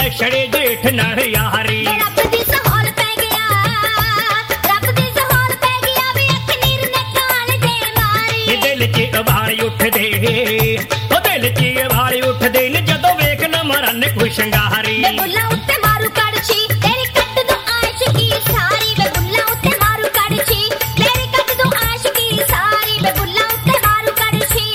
छड़े जेठ नाल यारी रब दी सहोल पै गया, रब दी सहोल पै गया वे अख नीर ने काल दे मारी। दिल च उबाल उठदे ओ दिल च उबाल उठदे ने जदों वेख न मरन कोई शंगारी वे बुल्ला उत्ते मारू कड़छी तेरी कट दो आशिकी सारी। वे बुल्ला उत्ते मारू कड़छी तेरी कट दो आशिकी सारी। वे बुल्ला उत्ते मारू कड़छी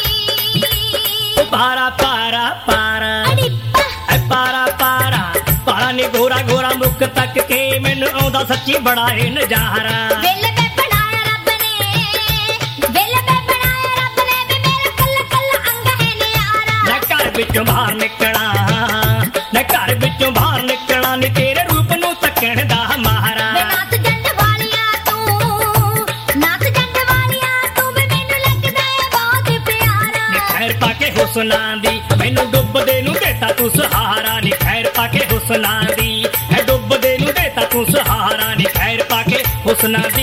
पारा पारा पारा अड़िप्पा ऐ पारा पारा पारा नी गोरा गोरा मुख तक के मैनू आउंदा सच्ची बड़ा ए नजारा वेले वे बनाया रब ने, वेले वे बनाया रब ने वे मेरा कल्ला कल्ला अंग है न्यारा। मैं घर विचों बाहर निकला मैं घर विचों बाहर निकला नी तेरे रूप नू तकण दा मारा वे नाथ जंड वालिया तू, नाथ जंड वालिया तू वे मैनू लगदा है बहुत प्यारा। नी खैर पाके हुस्ना दी मैनू डुबदे नू देता तू सहारा नी खैर पाके हुस्ना दी है डुबदे नू देता तू सहारा नी खैर पाके हुस्ना दी